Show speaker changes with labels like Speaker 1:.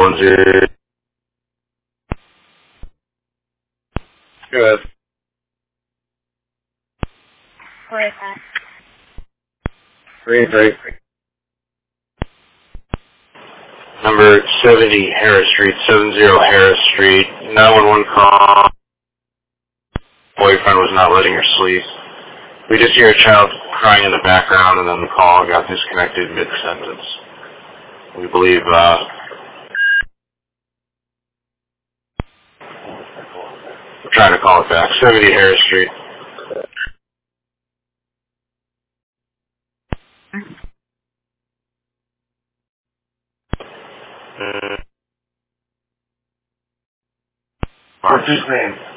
Speaker 1: 010. Go ahead.
Speaker 2: Right back.
Speaker 1: 3. Number 70 Harris Street, 70 Harris Street, 911 call. Boyfriend was not letting her sleep. We just hear a child crying in the background, and then the call got disconnected mid-sentence. We believe, we're trying to call it back. 70 Harris Street.
Speaker 3: What's his name?